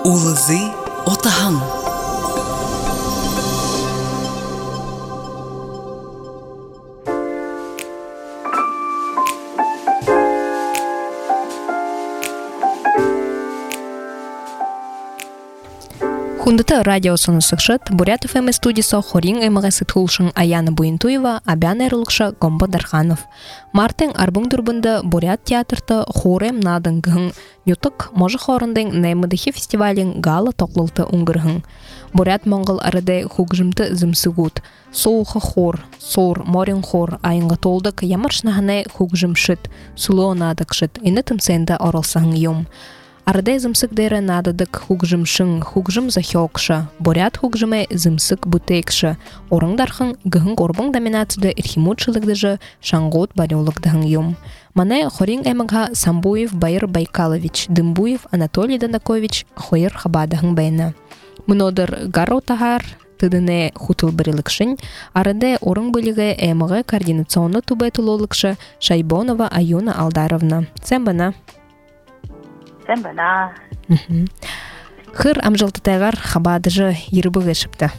Улызы отаһың. Хундата радиосunu сыкшыт Бурят ФМ студисо хорин эмгасы тулшын Аяна Буинтуева, Абян Эрлыкша Гомбо Дарханов. Мартен арбун дурбында Бурят театрта хорем надынгын Нютык можы хорындың наймыдыхи фестивалин гала тоқлылты унгыргын. Бурят Монгол арады хугжымты зымсыгут. Соуха хор, сор, морин хор айынға толдық ямаршнаханы хугжымшыт, суло надықшыт, ины тымсенда оралсаң юм. Арада зымсык-дера нададык хугжымшың, хугжым захёкша, Бурят хугжымы зымсык бутекша, орыңдархын гыхын горбың доминацияда ирхимутшылыгдыжы шаңгот барёлыгдыхын юм. Мане хорин эмгха Самбуев Байыр Байкалович, Дымбуев Анатолий Данакович хойыр хабадыхын бәйні. Мұнодыр гарро тахар, тыдыне хутыл бірілікшін, арада орың бөлігі эмгы координационны тубайтылолықшы Шайбонова Аюна Алдаровна. Сән бана? Хыр амжалтытайгар хабадыжы ербігі шыпты.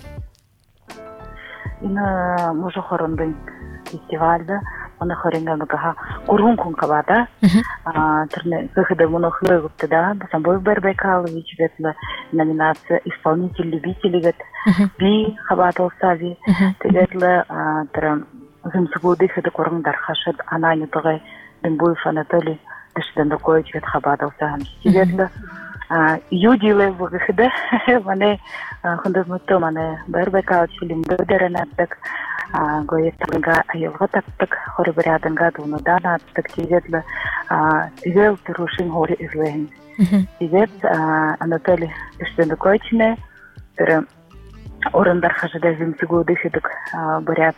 Ины мұжы хорындың фестивальді, оны хорынғанғыға құрғын күн қабада. Күхіді мұны хыры күпті да, Самбуев Байыр Байкалович ветлі номинация «Исполнитель-любитель» гет би хабады олсави. Тегетлі зымсығуды хыды құрғындар қашыд анайнытығы Дымбуев Анатолий Данакович вет хабадался. Сиветле юдиле выхода, мане хундазмутто мане Байыр Байкалович лимдеренаттык, гоестанга айылгататтык, хорибрядынга дунуданаттык, сиветле сивел тырушин хори излehen. Сивет Анатолий Данаковичне орындар хажыда зимсигуды хидык Бурят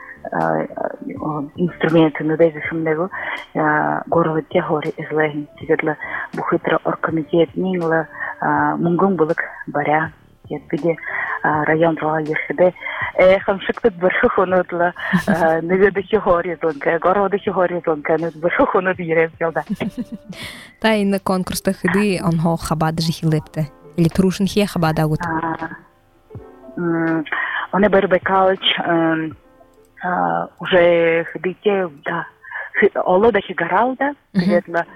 инструменты на дезихмнего горовый тягори излehen. Сиветле бухитра оргкомитет нинла мунгун булык баря. Где район рала ешеде. Хамшиктык бирхухунутла неведахи хори зонка, горовдахи хори зонка, нут бирхухунут ерев келда. Та и на конкурсах иди он хо хабада жихилепте. Или трушин хе хабада гут. Он Байыр Байкалович уже ходите, да, олода хигаралда, сиветле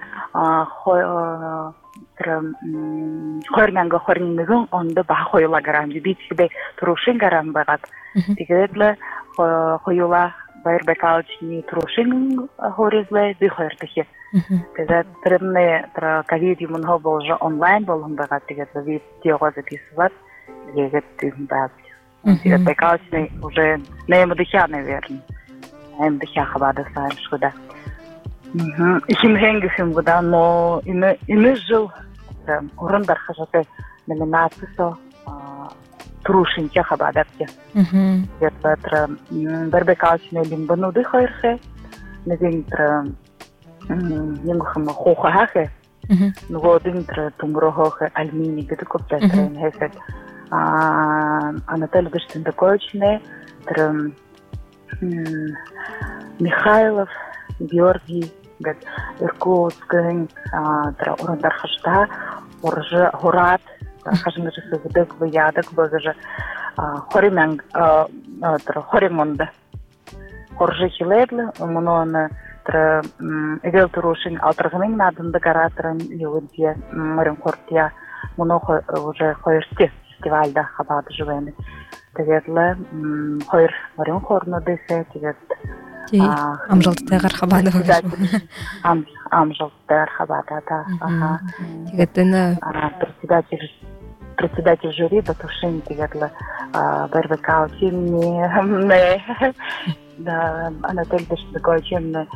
хорнанга хорнигын онда ба хойла гарам, бит себе трушин гарам багат. Сиветле хойла Байыр Байкалович не трушин хоризле би хойртахи. Тезат трымне ковид юмунго болжа онлайн болун багат, сиветле вид тиога записывать, егет тюмбат. Байыр Байкалович уже на МДХ, наверное. МДХ хабада саешь куда. Химхенгихим куда, но ины жил урындар хажаты номинациясы трушинча хабадапте. Байыр Байкаловичне лимбануды хойрхе, назинтра нингухам хохахе, нугодинтра тумрохохе альмини гидукоптестрен хесет. Анатолий Данаковичне, Михайлов, Георгий, Иркутский, урындар хашта, оржы горат, хашмыжы сыздык, выядык, бөгіжі хоримонды. Оржы хиледлі, мұны эгел турушин алтырғының надынды гаратрын елінде мөрін қортия, мұны уже хойырсты. Фестивальда хабады живены. Тегетле хойр морин хорно десе, тегет амжалтайгар хабады багыш. Амжалтайгар хабада, да. Тегетіне председатель жюри Батушин, тегетле Байыр Байкалович Анатолий Данакович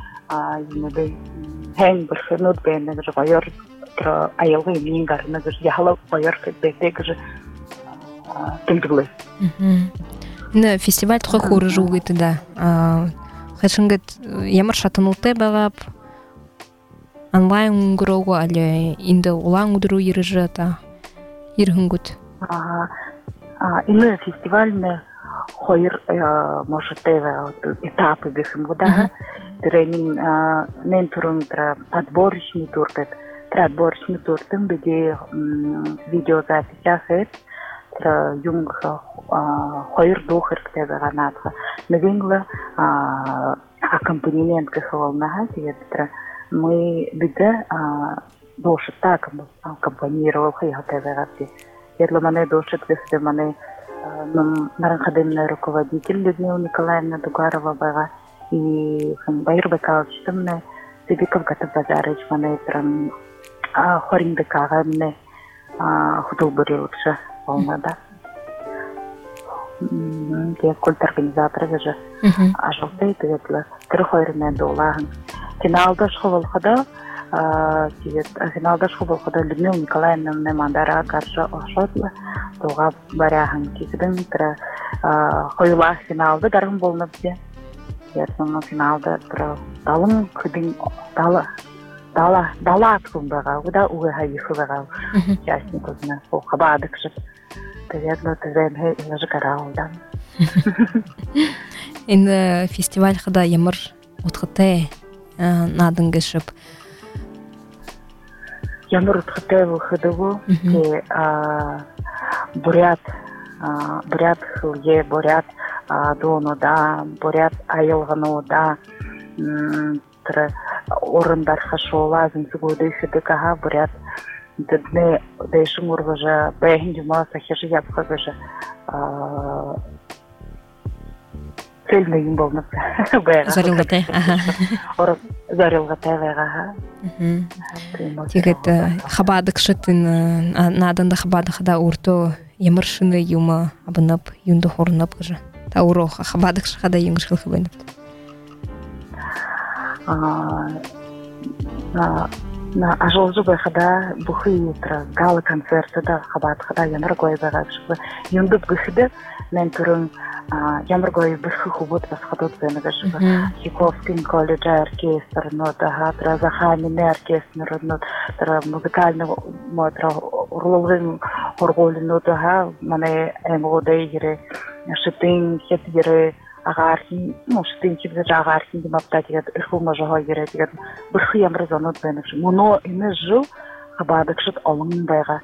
хен бірхінут бәйні ғайыр айылғы емейін ғарыны яхалы ғайыр бәйтегі тыңдылы. Фестиваль тұқы қоры жуғыты да. Хашыңғыт емір шатынылты бағап, онлайн ұңғыруғы әлі инді олаң ұдыру еріжі та еріғынгыт. Ины фестивальны хойыр может этапы бехім ғыда. Тренинг, мен тұрын отборочный турдет. отборочный туртым биде видеозапись ахет юнг хойр дохер ктебе ганатха мегингла аккомпанемент кахвалнаха тиетра мы биде дошит так аккомпанировал хайтебе гати если мане дошит если мане наранхадемный руководитель Людмила Николаевна Дугарова бага и Байр Бекалчтымне Сибиков Гатабазарыч мане прям хоринды кагамне худол бурилыкша волнада. Я культ организатора даже ажалтай тегетле кырхойрне долагын. Финалда школ хада финалда школ хада Людмила Николаевна мандара каршы ошотлы тога баряхын кисидин тра хойла финалда дарым болнып де. Ярсың финалда тра далым кыдын дала атқымбаға, ода уға хайықыбаға участникызына сол қабадықшы. Тәзәтлі тәзәмі елжі қарауылдан. Енді фестиваль қада емір ұтқытай надың кішіп? Емір ұтқытай бұқыдығы бурят хылге, бурят донода, бурят айылғынуда, орындар хашола зинсигуды хидыкаха бурят дедне дейшин ургажа бэхин жума сахиши япхагажа цельный им болнап зарилгатай зарилгатай вегаха тигет хабадыкшытын наданда хабадыхада урто емыршыны юма абынап юнды хорнап гажа та уро хабадыкшыхада юнгышкыл хабынап на ажолжу бэхада бухи гала концерты да хабат хада ямар гой бэгашбы юндуп гыхды мен турун ямар гой бэхи хубут басхадот бэнагашбы Чайковский колледж оркестр нота хатра захамине оркестр нота музыкальный мотра урловын хорголин нота ха мане эмгодей гире шитин хетгире агархи, штин чипзе агархи димапта тигет ихума жага гире тигет бирхи ямар занот бенекш. Муно ине жу хабадыкшыт алын байга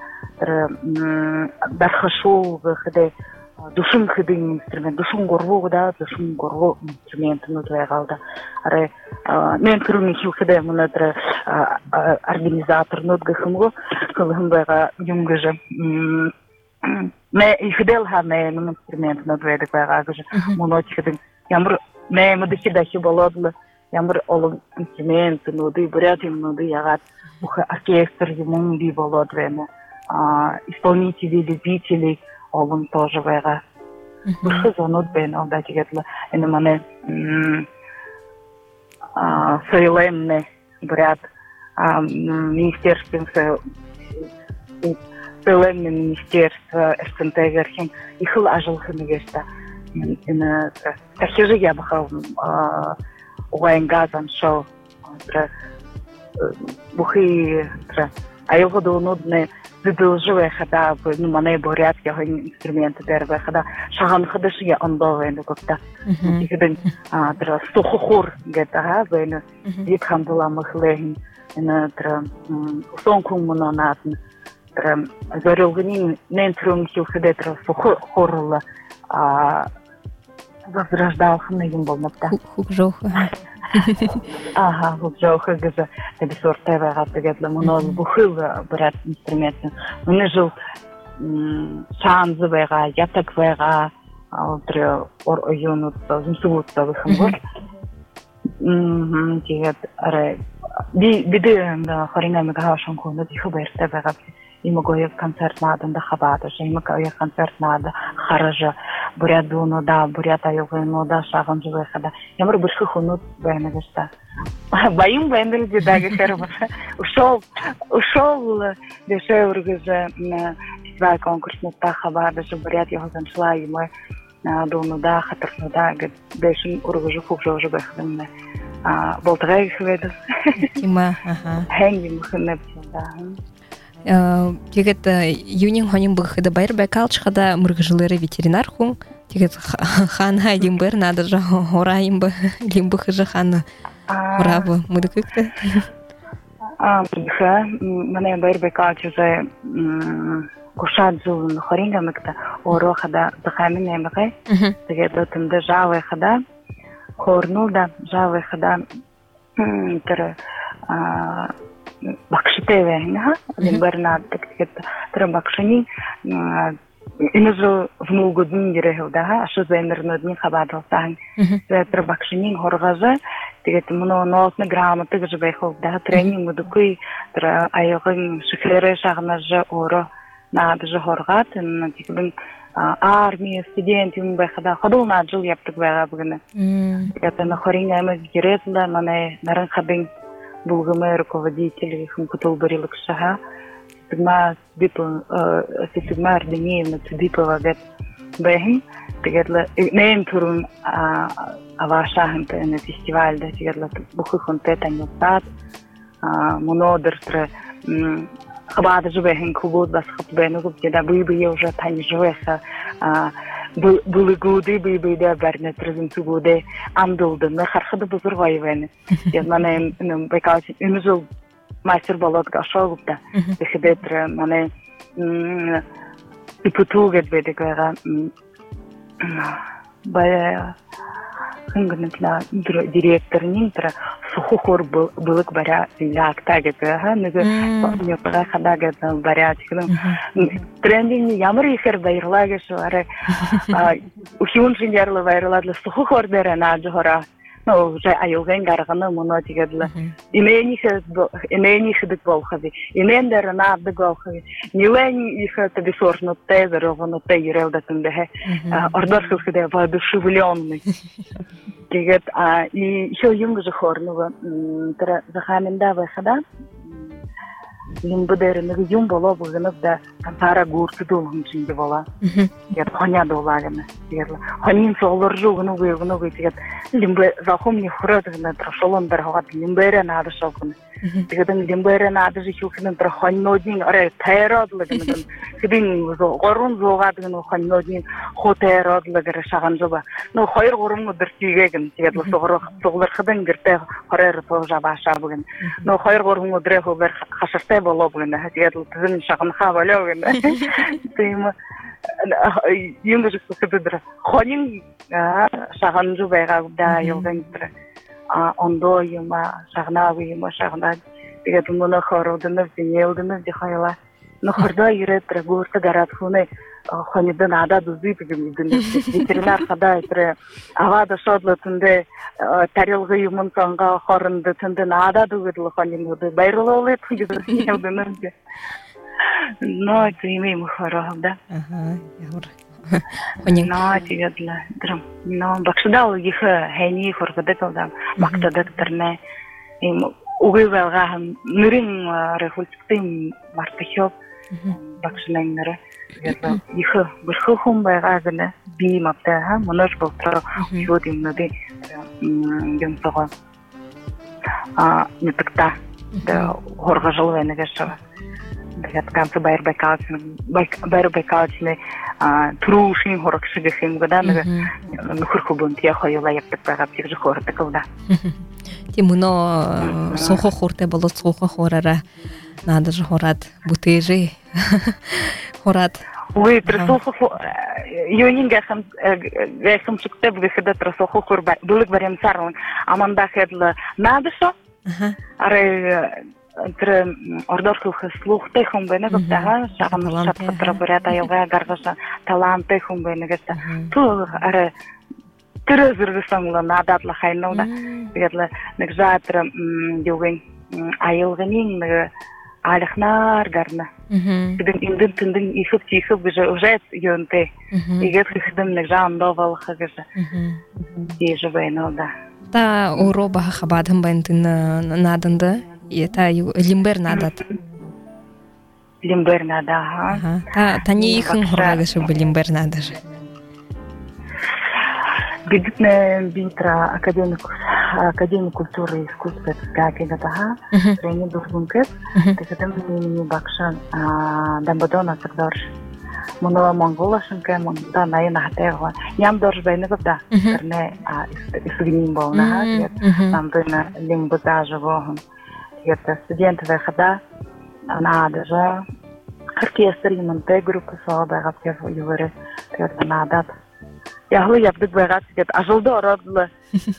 дархашол гыхде душун хидин инструмент, душун горву да, душун горву инструмент нутвайгалда. Аре мен турун хилхде мунатра организатор нутгыхымго кылым байга юнгыжы не ихдел хане инструмент нутвайдык байга гыжы монотихдин ямар не модихидахи болодлы ямар олын инструмент нуды бурятим нуды ягат буха оркестр юмун ди болодлы исполнители, любители олын тоже байга буха занут бен олда тигетлы эне мане сөйлемне бурят министерствен Сөйлемне министерство СНТ-герхен ихыл ажылхы мегешта эне тахижи ябха уайнгазан шоу бухи айылғы доонудне зидылжы хада мане бурят яга инструменты дербе хада шаган хадышыга андо энде көпта тигиден сухур гета бен дит хамдула махлехин эне сонкун мононатн зарылгынин нентрум хилхеде сухурла возрождалхын егин болмапта хукжоха ага хукжоха гыза теби сортева гатыгетле муно бухыл бурят инструменты муны жыл шанзы байга ятак байга алтре ор оюнутта зумсугутта выхымгор тигет аре биде хоринга мегашон кону диху берте байга Има гоев концерт надо хабата, има гоев концерт надо хаража, бурят дуно да, бурят айылгыно да, шаган живе хада. Ямар бирхи хунут бенегешта. Байым бендел дидagi хербаса. Ушол деше ургыжа фестиваль конкурсната хабада, бурят йоган шла има дуно да, хатырно да, дешин ургыжа хукжо живе хадамне. Болтгай хведес. Тима, ага. Хенги мхнеп да. Тигет юнин хонин быхыда байр бакалчхада мургыжлары ветеринар хун тигет хан хайдин бер надо же хораим бы лимбыхыжа хана уравы мудыкыкты Бихе, мене Байрбекач уже кушаджу хорінга мекта, оро хада захаміне мекай, таке дотимде жаве хада, хорнулда жаве хада, тер бакшитеве, лимберна, тер бакшини, иножу в мулгудин дирехилда, а що за енернодні хабадалсаң, тер бакшини хоргажа, тэгээд мөн ноосны грамотыг жибэхов да тренинг удукүй тра аягын шихрэрэ шагнаж оро наад жохоргат тэгбэн армия студент юм байхада ходулна жил яптык байгаа бүгүн. Тэгээд на хорин аймаг гэрэтла манай наран хабын булгымы руководитель хм кутул барилык шаха тигма бипо ситигма арденеевна тибипова гэт бэхин тэгээд нэм турун авашахынты на фестивальда тэгээд бухы хонтета нётат монодертре хабада жубэхин кубуд бас хаббэну губда быйбый уже тань жуэха были годы быйбый да барнет презенту годы амдулды на хархады бузургайвен я мане бекач инжул мастер болот гашогупта бехедетре мане ипутугет бедегара бая хынгыныкла директорнин тра сухохор былык баря лактаге ха неге нёпага хадага баря тикнын трендинг ямар ихер байрлаге шуаре ухиун шинжарлы байрладлы сухохор дерена жохора ну уже айылген гарганы муно тигедле имени хидик болхави имендер наадык болхави нилен их таби сорно тезер овно тейрелда тендехе ордорховскде воодушевленный тигет и еще юнг жохорного тра захаминда выхода Лимбудерин юм было бугынып да кантара гурты долгын чинде бола. Я хоня долаганы. Хонин солор жугыны уйгыны тигет лимбе захом не хурадыгына трошолон даргат лимбере нады шокын. Тигетен лимбере нады жихукын тра хоннодин аре тайрадлыгын. Кидин горун зогадыгын хоннодин хотайрадлыгы шаган жоба. Ну хайр горумны диртигеген тигет соглар хыдын гирте харер тожа баша бугын. Ну хайр горумны дрехо бер хашыртай боло бугын. Тигет тизин шаган хавало бугын. Тима юнгыш кыдыр. Хонин шаган жубайга да йылгын тра. Ондо юма шагнавы юма шагнад. Тигет муна хородыны зинелдыны дихайла. Ну хорда юрет трагурта гаратхуны хонидын ада дузи бигимдин. Ветеринар хада итре авада шодлатынды тарелгы юмун сонга хорынды тындын ада дугыдлы хонинды байрылы тыгыды зинелдыны. Но это имеем хорогда. Но тигедле драм. Но бакшдал их хени хоргадыкалдан мактадыктырны. Им угывалган нырын рехультым мартыхёп бакшнайнары. Их бирхухум байгагыны биймапта ха монож болтро юдимнады гэмсого нетыкта да хоргажылвенеге шава. Дагат канцы байрбекалчны трушин хоракшыгыхым года нухурхубун тияхойла яптык байгап тигжи хортыкылда. Тимуно сухо хорте болот сухо хорара надо же хорат бутыжи хорат. Ой, трасухо юнинга хам чукте бухеда трасухо хорба булык барем сарлын аманда хедлы надо что? Аре тре ордорхух слухте хумбене гопта шагам шапкатра бурята йога гаргаша таланте хумбене гesta ту аре тирезиргсаңла надатлы хайнолда бедле негзатра юген айылгынин алихнар гарна бидин индин тиндин ихып тихып уже йонте игет хидим негжан довал хагыша ежебейнолда та уроба хабадым бентин надында это лимбер надат. Лимбер надо, ага. Тани ихын хорага чтобы лимбер надо же. Бедитная битра академик культуры и искусства как это ага. Тренинг дургункет. Тэхэдэм не бакшан дамбадона сагдорш. Монова монголашын кэм да найна хатэгва. Ням дорж бэйнэгвда. Тэрнэ исгиним болна. Намдына лимбаза живогон. тигет студенты хада надо же оркестр именно группа сода гапкер ювер тигет надо яглы япдык байгат тигет ажылды ородлы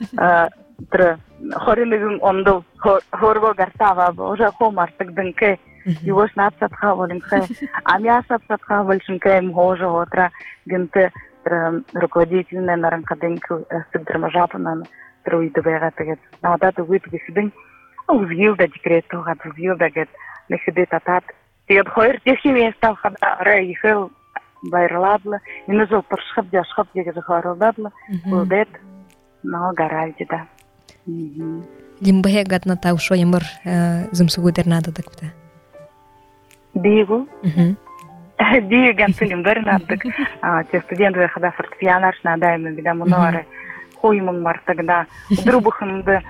хоринигин ондол хорго гартава уже хомартык дынке его снапсатха волинке амя сапсатха волшинке мхоже отра гинте руководительная наранкаденку стыдрамажапанан труиды байгатыгет надады выпгисидин узгил да декрету гат узгил да гет нехиде татат тигет хойр техимия стал хада рейхел байрладлы мені жол пыршқып жашқып деге жахарылдадылы бұлдет нал гаральди да лимбахе гадна таушо ямыр зымсугудер надо так бта бигу биг гантылим бер надык те студенты хада фортепианар надайм бида моноре хоймун мартагда друбухымды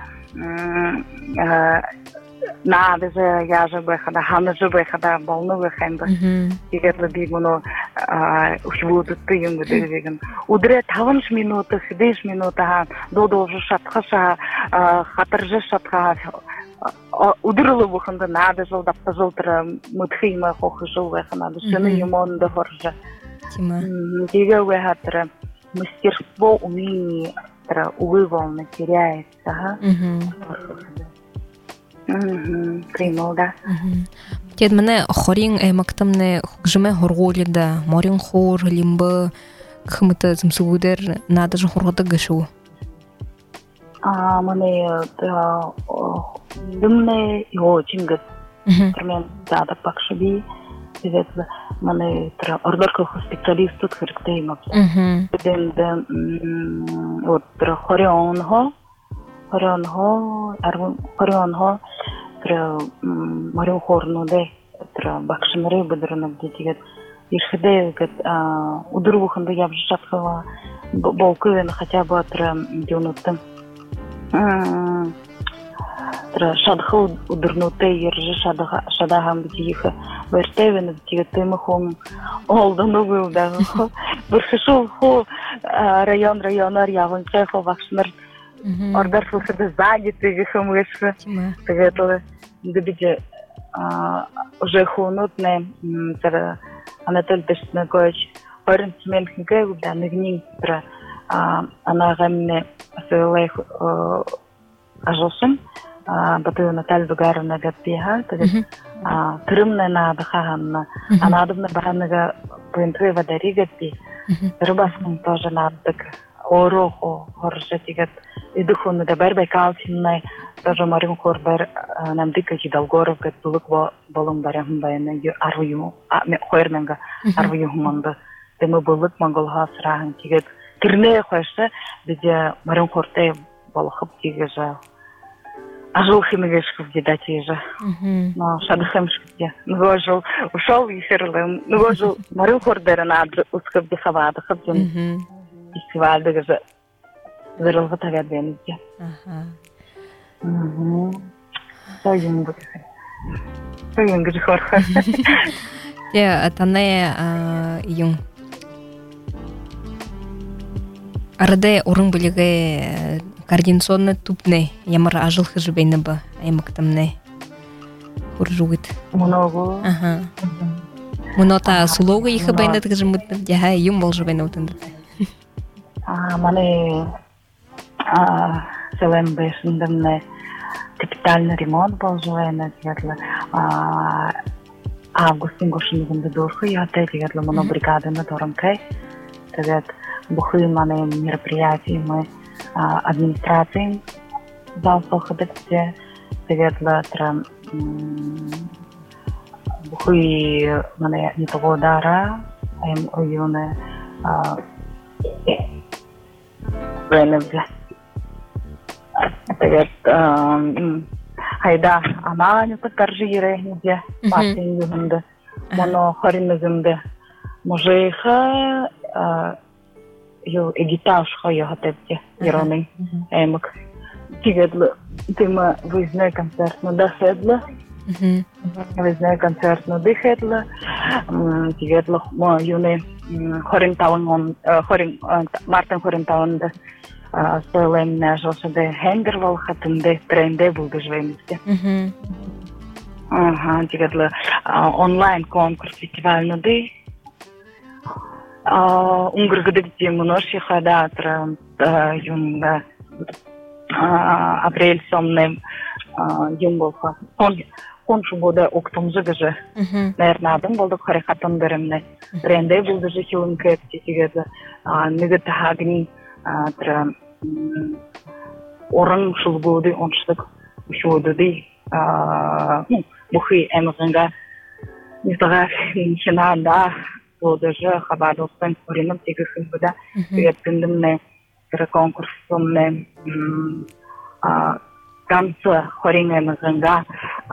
надо же я же бы хада хана же бы хада болну хэмбэ тигэтлэ бигуно ушвуд тыйым гэдэг удре 5 минут 10 минут додо шатхаша хатаржа шатха удрлы бухында надо жол дапта жолтра мытхыйма хохжыл вэхана душны юмонда хоржа тигэ вэхатра мастерство умение увыволно теряется Примал, да. Тед мене хорин мактамне хужме хорголида, морин хор, лимба, кхмыта зымсугудер надо же хоргода гышу. Мене дымне его чингат. Термен дада пакшаби. Тед мене ордорка специалист тут характейма. Вот хорионго Хорионго Марин Хорнуде бакшинры быдырынып детигет ишхиде удырвухында ябжатхала болкы хотя бы дюнуттым шадхы удырнуте ержи шадагам битиха вертевен детигетым хом олдыны булда бирхишул хо районар ягынча хо бакшиныр Ордар слушали сзади, ты вихом вышла. Советовала. Дебите уже хунутне, Анатолий Ташнакович, Орен Сменхинке, да, нагнин, она гамне своей ажошин, батую Наталью Дугаровна гатпиха, Крымная надо хаганна, а надо на баранага поинтуя водари гатпи, рыбасным тоже надо так. Орохо, хоржетигет, и духовно да бербе калчинной, даже марин хорбер нам дика Долгоров гет булык болым барам байна арвю, хойрменга арвю манда. Демо булык монголга срахан тигет. Кирне хойше, биде марин хорте балхып тигежа. Ажул химигешков дедатижа. Но шадхемшкте. Нвожул ушел ехерлым. Нвожул марин хордера надр ускып дихавада хабдин. Фестивальда гажа зарылғы тагад бенізде. Сойын бұқы. Сойын гажы хорха. Тане yung арада орын білігі координационный тупне ямар ажыл хыжы бейні ба аймақтамне хұржуғыт. Много. Мұнота сулоғы ехі бейні тігіжі мұтны яға юм болжы бейні ұтынды. Мане селем бешіндімне капитальный ремонт болжуғайны тегетлі августин гошынығынды дұрхы яты тегетлі мұны бригадыны торынкай тегет бұхы мане мероприятий мы администрациям зал соқыдыкте тегетлі бұхы мане нетоводара айм ойуны Веневде. Тегет хайда амаганю таржи ерегниде партин югунды. Моно хоринызымды. Мужейха ю эгиташха ягатепте ероны эмик. Тегетлы тема выездной концерт но доседлы. Выездной концерт но дыхетлы. Тегетлы мо юны хорин Мартин Хоринтауында сойлем нажылшыды хенгер волхатынды тренде булды жвемізде. Ага, тигадлы онлайн конкурс фестивальныды. Унгргыды демоноши хадатра юнга апрель сомнем юмболха. Коншу года октомжыгыжы. Наверное, адам болдық харихатын беремне. Ренде булдыжы хилым кэпти тигадлы нигы тахагни орын шулгуды оншылык ушудуды. Бухи эмгэнга нитага хинанда Тоже хабадостан коренным тегихим буда. Тегептиндимне конкурсумне ганцы хоринэмгэнга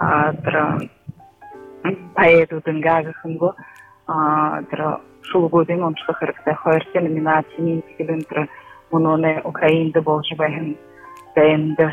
поэду дынгагихимго шулгудын оншылык хэрэгтэй хоёртой номинацияны тегелентр муноне Украинда болжбайхын дэйнде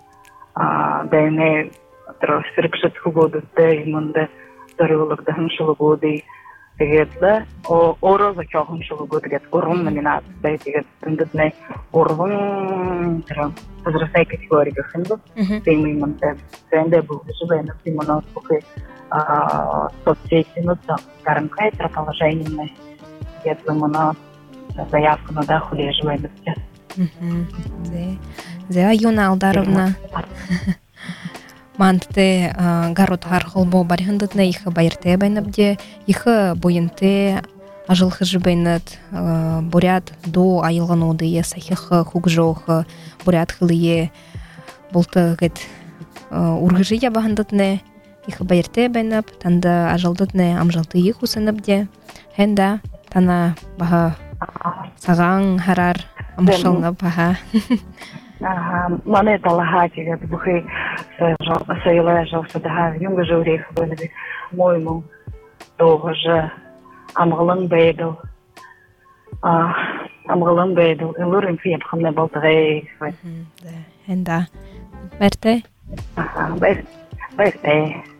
дэйне сэргшэт хугодуттэй юмнда дөрөвлөгдөн шулгуды тэгээд орозо чохон шулгуд тэгээд уран номинацтай тэгээд тэндэтнэ уран возрастной категории хэмбэ тэмэмэнтэй тэндэ бүжбэна тимонос бүхэ соцсети нуца гаранкай положение тэгээд мона заявку на дахуле живет. Зе Юна Алдаровна Мантте гарут хархолбо бархандатна их байрте байнабде их буйнте ажылхы жбайнат бурят до айылгануды сахих хугжох бурят хылые болта гет ургыжы ябахандатне их байрте байнап танда ажылдатне амжалты их усанабде хенда тана баха саган харар амшална баха Монета лагати, бухи сейлежав сюда, юнга журих были моему того же амгалан бейдл, и лурим фиеп хамне болтрей. Да, Берте? Берте.